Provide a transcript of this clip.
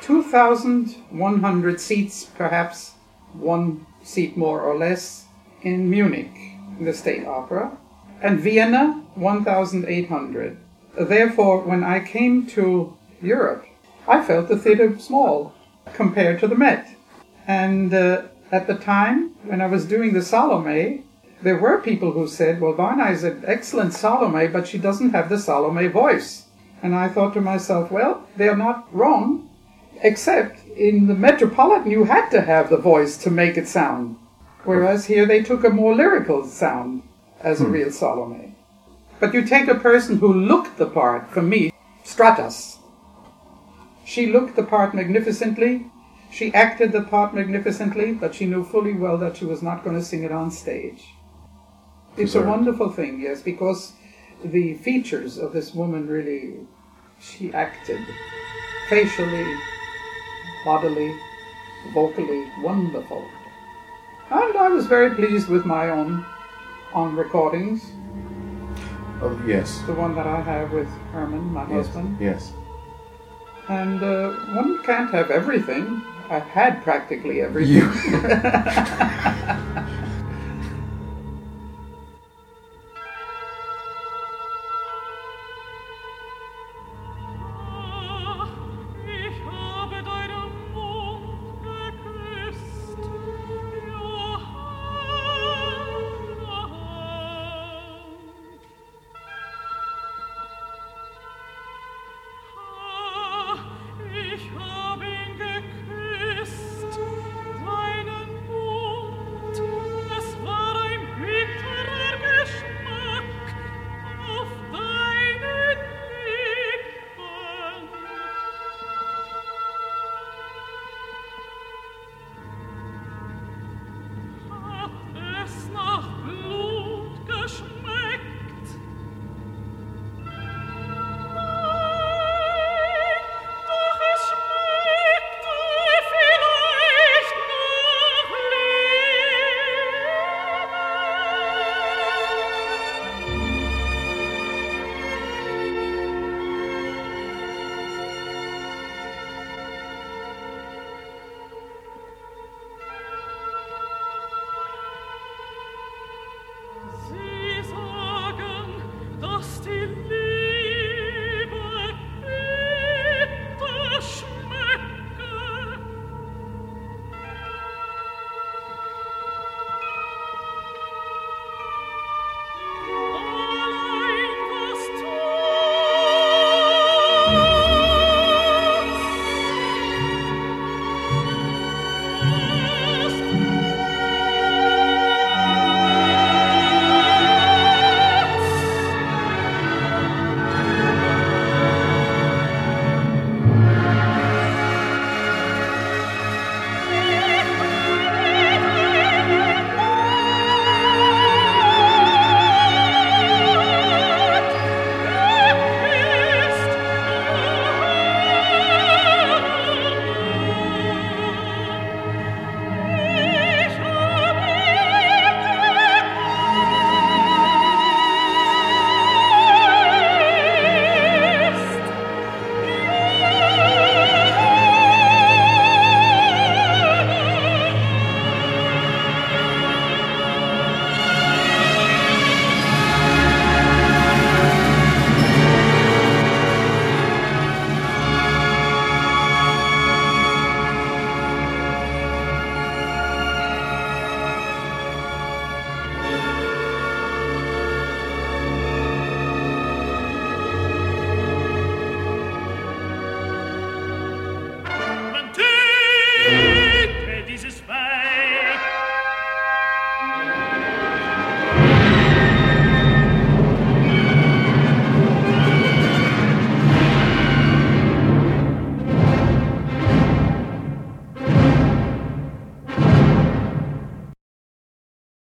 2,100 seats, perhaps one seat more or less, in Munich, in the State Opera, and Vienna, 1,800. Therefore, when I came to Europe, I felt the theatre small compared to the Met. And at the time, when I was doing the Salome, there were people who said, well, Varna is an excellent Salome, but she doesn't have the Salome voice. And I thought to myself, well, they're not wrong, except in the Metropolitan you had to have the voice to make it sound. Whereas here they took a more lyrical sound as a real Salome. But you take a person who looked the part, for me, Stratas. She looked the part magnificently, she acted the part magnificently, but she knew fully well that she was not going to sing it on stage. It's a wonderful thing, yes, because the features of this woman really, she acted facially, bodily, vocally, wonderful. And I was very pleased with my own recordings. Oh, yes. The one that I have with Herman, my husband. Yes. And one can't have everything. I've had practically everything.